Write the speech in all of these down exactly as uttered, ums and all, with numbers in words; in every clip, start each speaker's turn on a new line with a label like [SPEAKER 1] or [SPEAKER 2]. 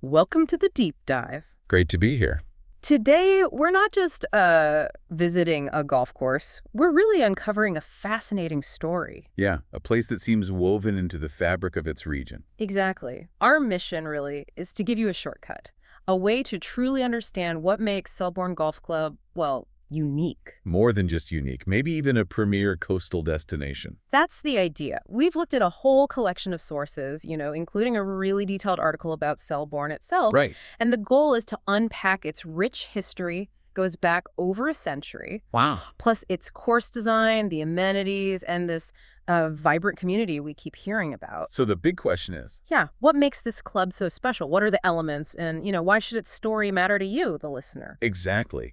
[SPEAKER 1] Welcome to the deep dive.
[SPEAKER 2] Great to be here.
[SPEAKER 1] Today, we're not just uh, visiting a golf course. We're really uncovering a fascinating story.
[SPEAKER 2] Yeah, a place that seems woven into the fabric of its region.
[SPEAKER 1] Exactly. Our mission, really, is to give you a shortcut, a way to truly understand what makes Selborne Golf Club, well, unique.
[SPEAKER 2] More than just unique, maybe even a premier coastal destination.
[SPEAKER 1] That's the idea. We've looked at a whole collection of sources, you know, including a really detailed article about Selborne itself.
[SPEAKER 2] Right.
[SPEAKER 1] And the goal is to unpack its rich history, goes back over a century.
[SPEAKER 2] Wow.
[SPEAKER 1] Plus its course design, the amenities, and this uh, vibrant community we keep hearing about.
[SPEAKER 2] So the big question is,
[SPEAKER 1] Yeah, what makes this club so special? What are the elements? And, you know, why should its story matter to you, the listener?
[SPEAKER 2] exactly.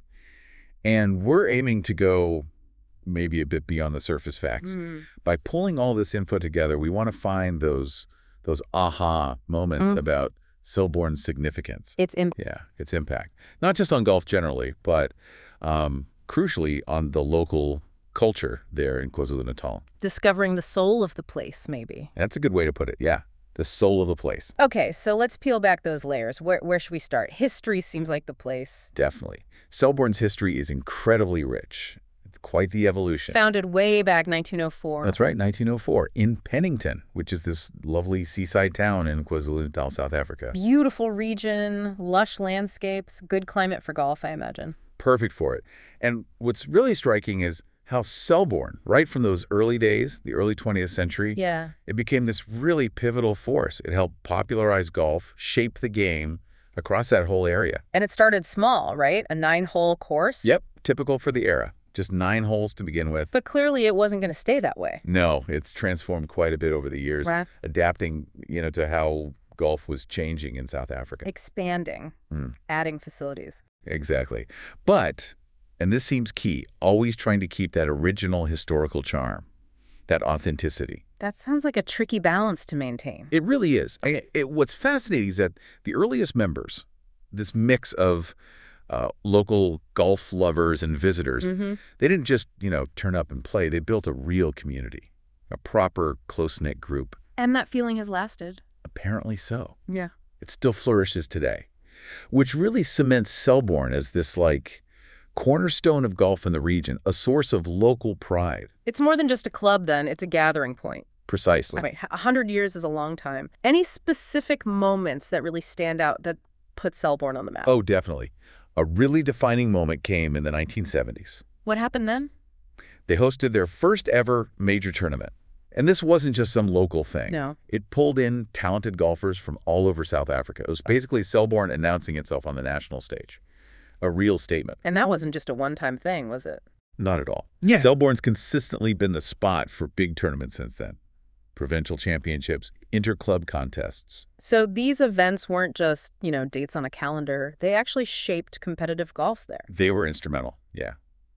[SPEAKER 2] And we're aiming to go maybe a bit beyond the surface facts.
[SPEAKER 1] Mm.
[SPEAKER 2] By pulling all this info together, we want to find those those aha moments
[SPEAKER 1] Mm.
[SPEAKER 2] about Selborne's significance.
[SPEAKER 1] It's im-
[SPEAKER 2] Yeah, its impact. Not just on golf generally, but um, crucially on the local culture there in KwaZulu-Natal.
[SPEAKER 1] discovering the soul of the place, maybe.
[SPEAKER 2] That's a good way to put it, yeah. The soul of the place,
[SPEAKER 1] Okay, so let's peel back those layers. Where, where should we start? History seems like the place.
[SPEAKER 2] definitely. Selborne's history is incredibly rich. It's quite the evolution.
[SPEAKER 1] Founded way back nineteen oh four.
[SPEAKER 2] That's right, nineteen oh four, in Pennington, which is this lovely seaside town in KwaZulu-Natal, South Africa.
[SPEAKER 1] Beautiful region, lush landscapes, good climate for golf, I imagine.
[SPEAKER 2] Perfect for it. And what's really striking is how Selborne, right from those early days, the early twentieth century,
[SPEAKER 1] Yeah.
[SPEAKER 2] it became this really pivotal force. It helped popularize golf, shape the game across that whole area.
[SPEAKER 1] And it started small, right? A nine-hole course?
[SPEAKER 2] Yep, typical for the era. Just nine holes to begin with.
[SPEAKER 1] But clearly it wasn't going to stay that way.
[SPEAKER 2] No, it's transformed quite a bit over the years,
[SPEAKER 1] Right.
[SPEAKER 2] adapting, you know, to how golf was changing in South Africa.
[SPEAKER 1] Expanding,
[SPEAKER 2] Mm.
[SPEAKER 1] adding facilities.
[SPEAKER 2] Exactly. But, and this seems key, always trying to keep that original historical charm, that authenticity.
[SPEAKER 1] That sounds like a tricky balance to maintain.
[SPEAKER 2] It really is. I, it, what's fascinating is that the earliest members, this mix of uh, local golf lovers and visitors,
[SPEAKER 1] Mm-hmm.
[SPEAKER 2] they didn't just, you know, turn up and play. They built a real community, a proper, close-knit group.
[SPEAKER 1] And that feeling has lasted.
[SPEAKER 2] Apparently so.
[SPEAKER 1] Yeah.
[SPEAKER 2] It still flourishes today, which really cements Selborne as this, like, cornerstone of golf in the region, a source of local pride.
[SPEAKER 1] It's more than just a club, then. It's a gathering point.
[SPEAKER 2] Precisely.
[SPEAKER 1] I mean, a hundred years is a long time. Any specific moments that really stand out that put Selborne on the map?
[SPEAKER 2] Oh, definitely. A really defining moment came in the nineteen seventies.
[SPEAKER 1] What happened then?
[SPEAKER 2] They hosted their first ever major tournament. And this wasn't just some local thing.
[SPEAKER 1] No.
[SPEAKER 2] It pulled in talented golfers from all over South Africa. It was basically Selborne announcing itself on the national stage. A real statement.
[SPEAKER 1] And that wasn't just a one-time thing, was it?
[SPEAKER 2] Not at all.
[SPEAKER 1] Yeah.
[SPEAKER 2] Selborne's consistently been the spot for big tournaments since then. Provincial championships, inter-club contests.
[SPEAKER 1] So these events weren't just, you know, dates on a calendar. They actually shaped competitive golf there.
[SPEAKER 2] They were instrumental, yeah.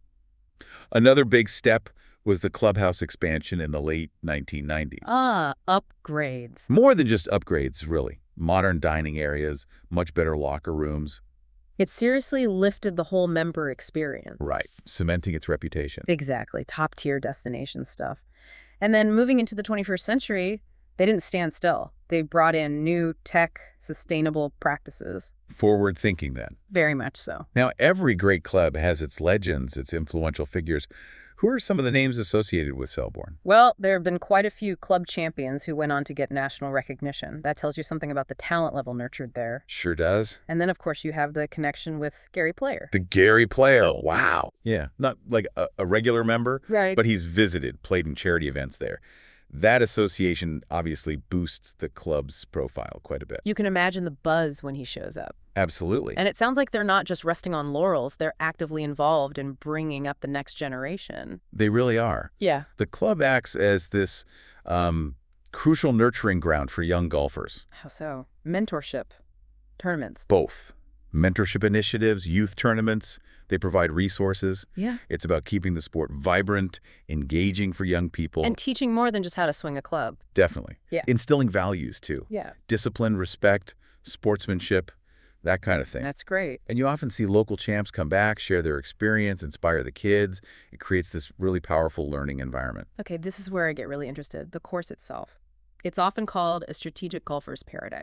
[SPEAKER 2] Another big step was the clubhouse expansion in the late nineteen nineties.
[SPEAKER 1] Ah, upgrades.
[SPEAKER 2] More than just upgrades, really. Modern dining areas, much better locker rooms.
[SPEAKER 1] It seriously lifted the whole member experience.
[SPEAKER 2] Right, cementing its reputation.
[SPEAKER 1] Exactly. Top-tier destination stuff. And then moving into the twenty-first century, they didn't stand still. They brought in new tech, sustainable practices.
[SPEAKER 2] Forward thinking then.
[SPEAKER 1] Very much so.
[SPEAKER 2] Now, every great club has its legends, its influential figures. Who are some of the names associated with Selborne?
[SPEAKER 1] Well, there have been quite a few club champions who went on to get national recognition. That tells you something about the talent level nurtured there.
[SPEAKER 2] Sure does.
[SPEAKER 1] And then, of course, you have the connection with Gary Player.
[SPEAKER 2] The Gary Player, wow. Yeah, not like a, a regular member,
[SPEAKER 1] Right.
[SPEAKER 2] but he's visited, played in charity events there. That association obviously boosts the club's profile quite a bit.
[SPEAKER 1] You can imagine the buzz when he shows up.
[SPEAKER 2] Absolutely.
[SPEAKER 1] And it sounds like they're not just resting on laurels. They're actively involved in bringing up the next generation.
[SPEAKER 2] They really are.
[SPEAKER 1] Yeah.
[SPEAKER 2] The club acts as this um, crucial nurturing ground for young golfers.
[SPEAKER 1] How so? Mentorship. Tournaments.
[SPEAKER 2] Both. Mentorship initiatives, youth tournaments, they provide resources.
[SPEAKER 1] Yeah.
[SPEAKER 2] It's about keeping the sport vibrant, engaging for young people.
[SPEAKER 1] And teaching more than just how to swing a club.
[SPEAKER 2] Definitely.
[SPEAKER 1] Yeah.
[SPEAKER 2] Instilling values, too.
[SPEAKER 1] Yeah.
[SPEAKER 2] Discipline, respect, sportsmanship, that kind of thing.
[SPEAKER 1] That's great.
[SPEAKER 2] And you often see local champs come back, share their experience, inspire the kids. It creates this really powerful learning environment.
[SPEAKER 1] Okay, this is where I get really interested. The course itself. It's often called a strategic golfer's paradise.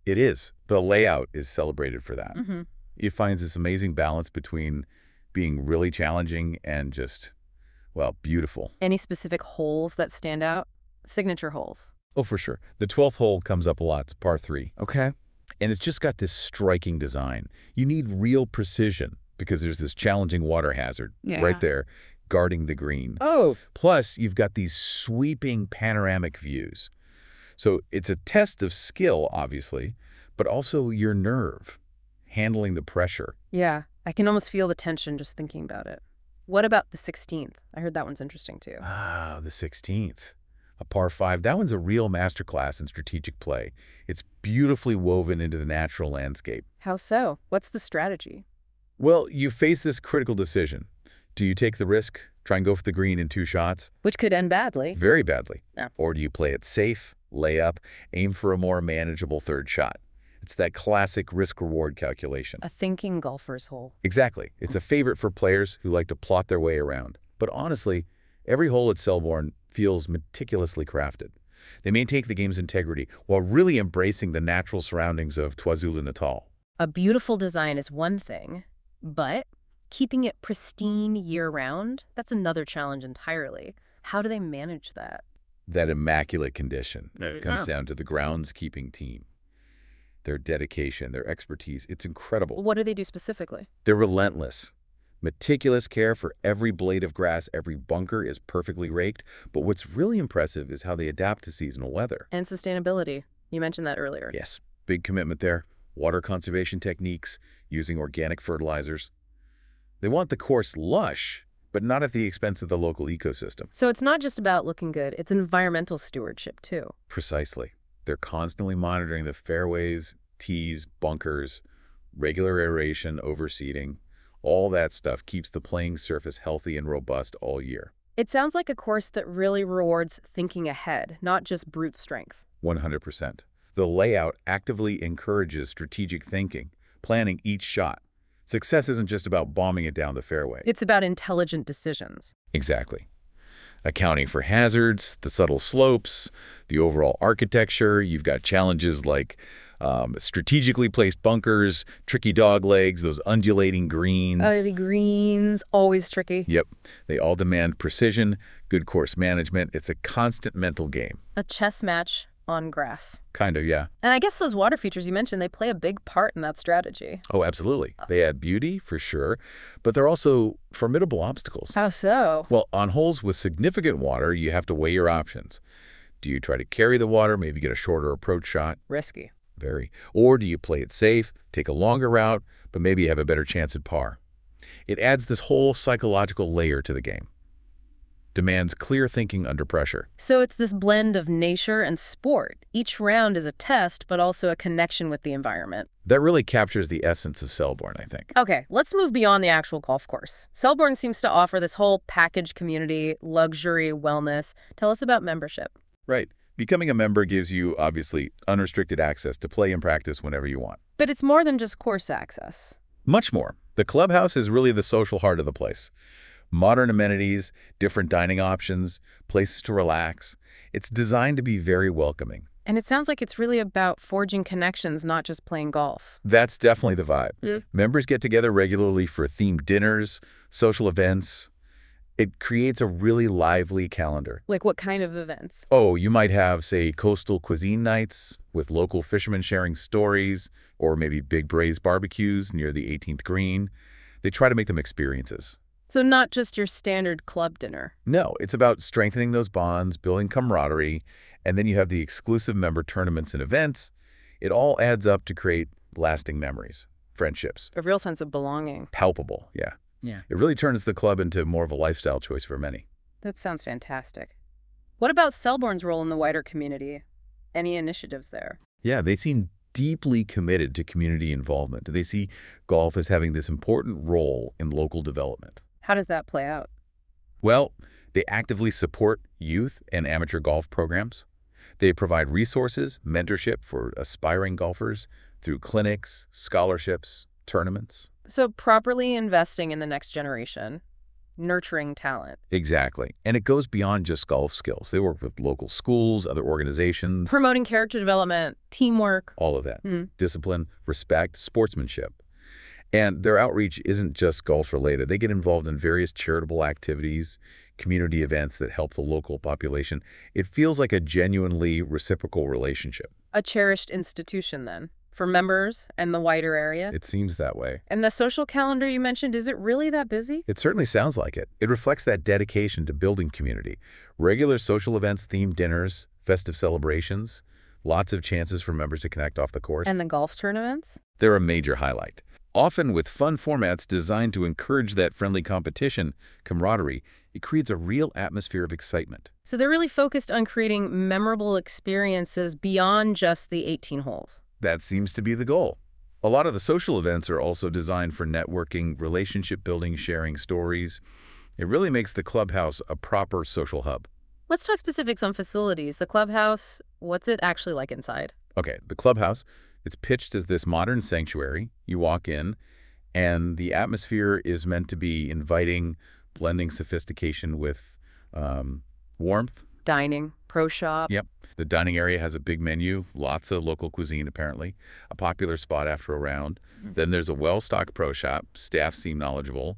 [SPEAKER 2] It is. The layout is celebrated for that.
[SPEAKER 1] Mm-hmm.
[SPEAKER 2] It finds this amazing balance between being really challenging and just, well, beautiful.
[SPEAKER 1] Any specific holes that stand out? Signature holes.
[SPEAKER 2] Oh, for sure. The twelfth hole comes up a lot. It's par three. Okay. And it's just got this striking design. You need real precision because there's this challenging water hazard
[SPEAKER 1] Yeah.
[SPEAKER 2] right there guarding the green.
[SPEAKER 1] Oh.
[SPEAKER 2] Plus, you've got these sweeping panoramic views. So it's a test of skill, obviously, but also your nerve, handling the pressure.
[SPEAKER 1] Yeah, I can almost feel the tension just thinking about it. What about the sixteenth? I heard that one's interesting too.
[SPEAKER 2] Ah, the sixteenth. A par five. That one's a real masterclass in strategic play. It's beautifully woven into the natural landscape.
[SPEAKER 1] How so? What's the strategy?
[SPEAKER 2] Well, you face this critical decision. Do you take the risk, try and go for the green in two shots?
[SPEAKER 1] Which could end badly.
[SPEAKER 2] Very badly.
[SPEAKER 1] Yeah.
[SPEAKER 2] Or do you play it safe, lay up, aim for a more manageable third shot? It's that classic risk-reward calculation.
[SPEAKER 1] A thinking golfer's hole.
[SPEAKER 2] Exactly. It's a favorite for players who like to plot their way around. But honestly, every hole at Selborne feels meticulously crafted. They maintain the game's integrity while really embracing the natural surroundings of KwaZulu-Natal.
[SPEAKER 1] A beautiful design is one thing, but keeping it pristine year-round, that's another challenge entirely. How do they manage that?
[SPEAKER 2] That immaculate condition
[SPEAKER 1] There you
[SPEAKER 2] comes
[SPEAKER 1] go.
[SPEAKER 2] down to the groundskeeping team. Their dedication, their expertise, it's incredible.
[SPEAKER 1] What do they do specifically?
[SPEAKER 2] They're relentless. Meticulous care for every blade of grass, every bunker is perfectly raked. But what's really impressive is how they adapt to seasonal weather.
[SPEAKER 1] And sustainability. You mentioned that earlier.
[SPEAKER 2] Yes, big commitment there. Water conservation techniques, using organic fertilizers. They want the course lush, but not at the expense of the local ecosystem.
[SPEAKER 1] So it's not just about looking good, it's environmental stewardship too.
[SPEAKER 2] Precisely. They're constantly monitoring the fairways, tees, bunkers, regular aeration, overseeding. All that stuff keeps the playing surface healthy and robust all year.
[SPEAKER 1] It sounds like a course that really rewards thinking ahead, not just brute strength.
[SPEAKER 2] one hundred percent. The layout actively encourages strategic thinking, planning each shot. Success isn't just about bombing it down the fairway.
[SPEAKER 1] It's about intelligent decisions.
[SPEAKER 2] Exactly. Accounting for hazards, the subtle slopes, the overall architecture. You've got challenges like um, strategically placed bunkers, tricky dog legs, those undulating greens.
[SPEAKER 1] Oh, the greens, always tricky.
[SPEAKER 2] Yep. They all demand precision, good course management. It's a constant mental game.
[SPEAKER 1] A chess match on grass.
[SPEAKER 2] Kind of, yeah.
[SPEAKER 1] And I guess those water features you mentioned, they play a big part in that strategy.
[SPEAKER 2] Oh, absolutely. They add beauty, for sure, but they're also formidable obstacles.
[SPEAKER 1] How so?
[SPEAKER 2] Well, on holes with significant water, you have to weigh your options. Do you try to carry the water, maybe get a shorter approach shot?
[SPEAKER 1] Risky.
[SPEAKER 2] Very. Or do you play it safe, take a longer route, but maybe you have a better chance at par? It adds this whole psychological layer to the game. Demands clear thinking under pressure.
[SPEAKER 1] So it's this blend of nature and sport. Each round is a test, but also a connection with the environment.
[SPEAKER 2] That really captures the essence of Selborne, I think.
[SPEAKER 1] Okay, let's move beyond the actual golf course. Selborne seems to offer this whole package community, luxury, wellness. Tell us about membership.
[SPEAKER 2] Right. Becoming a member gives you, obviously, unrestricted access to play and practice whenever you want.
[SPEAKER 1] But it's more than just course access.
[SPEAKER 2] Much more. The clubhouse is really the social heart of the place. Modern amenities, different dining options, places to relax. It's designed to be very welcoming.
[SPEAKER 1] And it sounds like it's really about forging connections, not just playing golf.
[SPEAKER 2] That's definitely the vibe.
[SPEAKER 1] Yeah.
[SPEAKER 2] Members get together regularly for themed dinners, social events. It creates a really lively calendar.
[SPEAKER 1] Like what kind of events?
[SPEAKER 2] Oh, you might have, say, coastal cuisine nights with local fishermen sharing stories, or maybe big braised barbecues near the eighteenth green. They try to make them experiences.
[SPEAKER 1] So not just your standard club dinner.
[SPEAKER 2] No, it's about strengthening those bonds, building camaraderie, and then you have the exclusive member tournaments and events. It all adds up to create lasting memories, friendships.
[SPEAKER 1] A real sense of belonging.
[SPEAKER 2] Palpable, yeah.
[SPEAKER 1] Yeah.
[SPEAKER 2] It really turns the club into more of a lifestyle choice for many.
[SPEAKER 1] That sounds fantastic. What about Selborne's role in the wider community? Any initiatives there?
[SPEAKER 2] Yeah, they seem deeply committed to community involvement. They see golf as having this important role in local development.
[SPEAKER 1] How does that play out?
[SPEAKER 2] Well, they actively support youth and amateur golf programs. They provide resources, mentorship for aspiring golfers through clinics, scholarships, tournaments.
[SPEAKER 1] So properly investing in the next generation. nurturing talent.
[SPEAKER 2] Exactly. And it goes beyond just golf skills. They work with local schools, other organizations.
[SPEAKER 1] Promoting character development, teamwork.
[SPEAKER 2] All of that.
[SPEAKER 1] Mm.
[SPEAKER 2] Discipline, respect, sportsmanship. And their outreach isn't just golf-related. They get involved in various charitable activities, community events that help the local population. It feels like a genuinely reciprocal relationship.
[SPEAKER 1] A cherished institution, then, for members and the wider area.
[SPEAKER 2] It seems that way.
[SPEAKER 1] And the social calendar you mentioned, is it really that busy?
[SPEAKER 2] It certainly sounds like it. It reflects that dedication to building community. Regular social events, themed dinners, festive celebrations, lots of chances for members to connect off the course.
[SPEAKER 1] And the golf tournaments?
[SPEAKER 2] They're a major highlight. Often with fun formats designed to encourage that friendly competition, camaraderie, it creates a real atmosphere of excitement.
[SPEAKER 1] So they're really focused on creating memorable experiences beyond just the eighteen holes.
[SPEAKER 2] That seems to be the goal. A lot of the social events are also designed for networking, relationship building, sharing stories. It really makes the clubhouse a proper social hub.
[SPEAKER 1] Let's talk specifics on facilities. The clubhouse, what's it actually like inside?
[SPEAKER 2] Okay, the clubhouse, it's pitched as this modern sanctuary. You walk in, and the atmosphere is meant to be inviting, blending sophistication with um, warmth.
[SPEAKER 1] Dining, pro shop.
[SPEAKER 2] Yep. The dining area has a big menu, lots of local cuisine apparently, a popular spot after a round. Mm-hmm. Then there's a well-stocked pro shop, staff seem knowledgeable,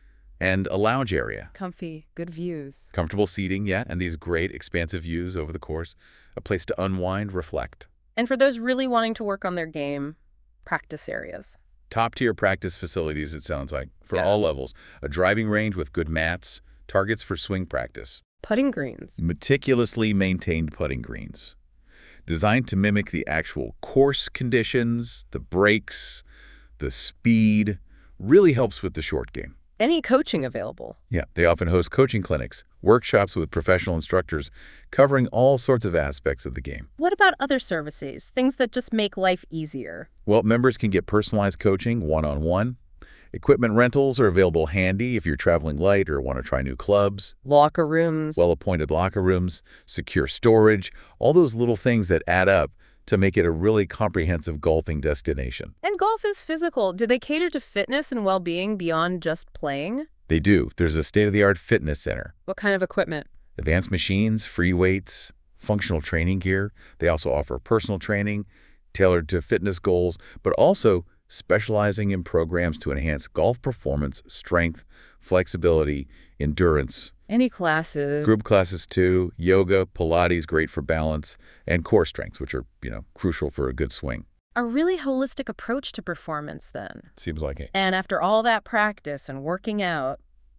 [SPEAKER 2] and a lounge area.
[SPEAKER 1] Comfy, good views.
[SPEAKER 2] Comfortable seating, yeah, and these great expansive views over the course, a place to unwind, reflect.
[SPEAKER 1] And for those really wanting to work on their game, practice areas.
[SPEAKER 2] Top-tier practice facilities, it sounds like, for
[SPEAKER 1] Yeah.
[SPEAKER 2] all levels. A driving range with good mats, targets for swing practice.
[SPEAKER 1] Putting greens.
[SPEAKER 2] Meticulously maintained putting greens. Designed to mimic the actual course conditions, the breaks, the speed. Really helps with the short game.
[SPEAKER 1] Any coaching available?
[SPEAKER 2] Yeah, they often host coaching clinics, workshops with professional instructors covering all sorts of aspects of the game.
[SPEAKER 1] What about other services, things that just make life easier?
[SPEAKER 2] Well, members can get personalized coaching one-on-one. Equipment rentals are available handy if you're traveling light or want to try new clubs.
[SPEAKER 1] Locker rooms.
[SPEAKER 2] Well-appointed locker rooms, secure storage, all those little things that add up to make it a really comprehensive golfing destination.
[SPEAKER 1] And golf is physical. Do they cater to fitness and well-being beyond just playing?
[SPEAKER 2] They do. There's a state-of-the-art fitness center.
[SPEAKER 1] What kind of equipment?
[SPEAKER 2] Advanced machines, free weights, functional training gear. They also offer personal training tailored to fitness goals, but also specializing in programs to enhance golf performance, strength, flexibility, endurance.
[SPEAKER 1] Any classes?
[SPEAKER 2] Group classes too, yoga, Pilates, great for balance, and core strengths, which are, you know, crucial for a good swing.
[SPEAKER 1] A really holistic approach to performance then.
[SPEAKER 2] Seems like it.
[SPEAKER 1] And after all that practice and working out,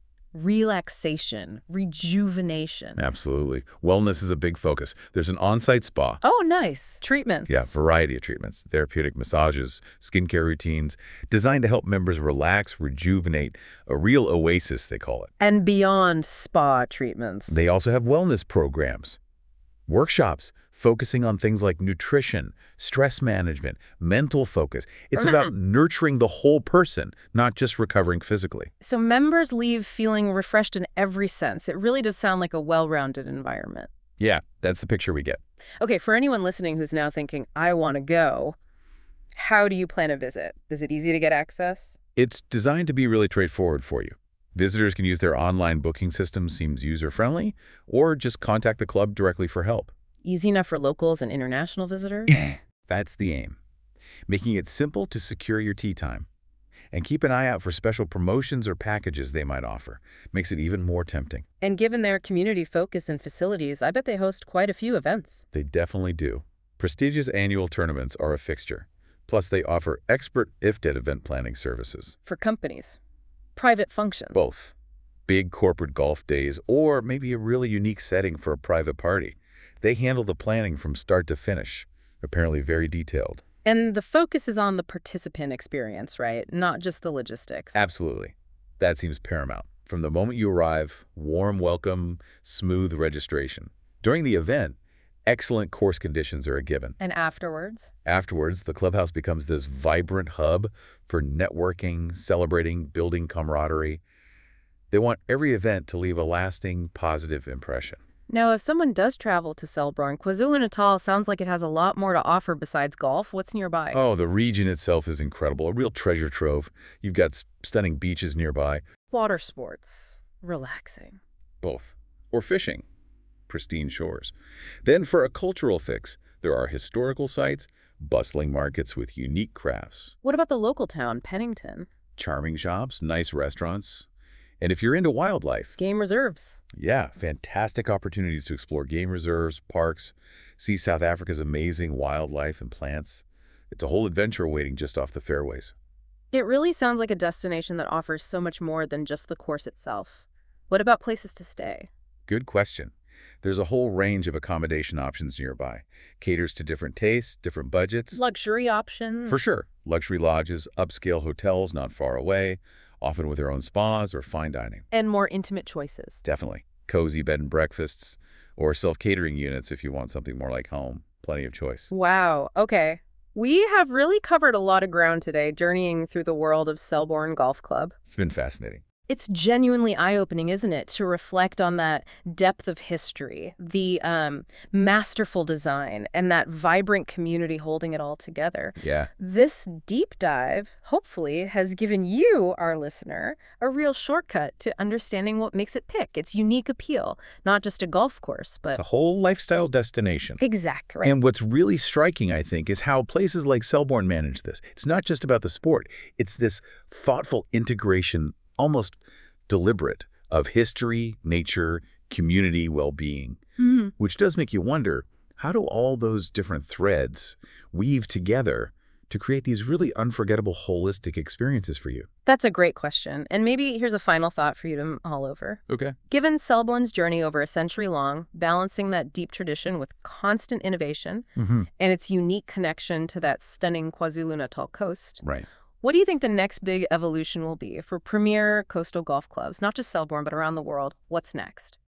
[SPEAKER 1] relaxation, rejuvenation.
[SPEAKER 2] Absolutely. Wellness is a big focus. There's an on-site spa.
[SPEAKER 1] Oh, nice. Treatments.
[SPEAKER 2] Yeah, variety of treatments, therapeutic massages, skincare routines, designed to help members relax, rejuvenate, a real oasis, they call it.
[SPEAKER 1] And beyond spa treatments.
[SPEAKER 2] They also have wellness programs, workshops focusing on things like nutrition, stress management, mental focus. It's about nurturing the whole person, not just recovering physically.
[SPEAKER 1] So members leave feeling refreshed in every sense. It really does sound like a well-rounded environment.
[SPEAKER 2] Yeah, that's the picture we get.
[SPEAKER 1] Okay, for anyone listening who's now thinking, I want to go, how do you plan a visit? Is it easy to get access?
[SPEAKER 2] It's designed to be really straightforward for you. Visitors can use their online booking system, seems user-friendly, or just contact the club directly for help.
[SPEAKER 1] Easy enough for locals and international visitors?
[SPEAKER 2] That's the aim. Making it simple to secure your tee time. And keep an eye out for special promotions or packages they might offer. Makes it even more tempting.
[SPEAKER 1] And given their community focus and facilities, I bet they host quite a few events.
[SPEAKER 2] They definitely do. Prestigious annual tournaments are a fixture. Plus, they offer expert I F T E D event planning services.
[SPEAKER 1] For companies. Private functions.
[SPEAKER 2] Both. Big corporate golf days, or maybe a really unique setting for a private party. They handle the planning from start to finish, apparently very detailed.
[SPEAKER 1] And the focus is on the participant experience, right? Not just the logistics.
[SPEAKER 2] Absolutely. That seems paramount. From the moment you arrive, warm welcome, smooth registration. During the event, excellent course conditions are a given.
[SPEAKER 1] And afterwards?
[SPEAKER 2] Afterwards, the clubhouse becomes this vibrant hub for networking, celebrating, building camaraderie. They want every event to leave a lasting, positive impression.
[SPEAKER 1] Now, if someone does travel to Selborne, KwaZulu-Natal sounds like it has a lot more to offer besides golf. What's nearby?
[SPEAKER 2] Oh, the region itself is incredible, a real treasure trove. You've got stunning beaches nearby.
[SPEAKER 1] Water sports. Relaxing.
[SPEAKER 2] Both. Or fishing. Pristine shores. Then for a cultural fix, there are historical sites, bustling markets with unique crafts,
[SPEAKER 1] What about the local town, Pennington?
[SPEAKER 2] charming shops, nice restaurants. And if you're into wildlife,
[SPEAKER 1] Game reserves.
[SPEAKER 2] yeah, fantastic opportunities to explore game reserves, parks, see South Africa's amazing wildlife and plants. It's a whole adventure waiting just off the fairways.
[SPEAKER 1] It really sounds like a destination that offers so much more than just the course itself. What about places to stay?
[SPEAKER 2] Good question. There's a whole range of accommodation options nearby. Caters to different tastes, different budgets.
[SPEAKER 1] Luxury options?
[SPEAKER 2] For sure. Luxury lodges, upscale hotels not far away, often with their own spas or fine dining.
[SPEAKER 1] And more intimate choices.
[SPEAKER 2] Definitely. Cozy bed and breakfasts, or self-catering units if you want something more like home. Plenty of choice.
[SPEAKER 1] Wow. Okay. We have really covered a lot of ground today, journeying through the world of Selborne Golf Club.
[SPEAKER 2] It's been fascinating.
[SPEAKER 1] It's genuinely eye-opening, isn't it, to reflect on that depth of history, the um, masterful design, and that vibrant community holding it all together.
[SPEAKER 2] Yeah.
[SPEAKER 1] This deep dive, hopefully, has given you, our listener, a real shortcut to understanding what makes it pick, its unique appeal, not just a golf course, but...
[SPEAKER 2] It's a whole lifestyle destination.
[SPEAKER 1] Exactly.
[SPEAKER 2] And what's really striking, I think, is how places like Selborne manage this. It's not just about the sport. It's this thoughtful integration, almost deliberate, of history, nature, community, well-being,
[SPEAKER 1] Mm-hmm.
[SPEAKER 2] which does make you wonder, how do all those different threads weave together to create these really unforgettable holistic experiences for you?
[SPEAKER 1] That's a great question. And maybe here's a final thought for you to mull over.
[SPEAKER 2] Okay.
[SPEAKER 1] Given Selborne's journey over a century long, balancing that deep tradition with constant innovation
[SPEAKER 2] Mm-hmm.
[SPEAKER 1] and its unique connection to that stunning KwaZulu-Natal coast,
[SPEAKER 2] Right.
[SPEAKER 1] what do you think the next big evolution will be for premier coastal golf clubs, not just Selborne, but around the world? What's next?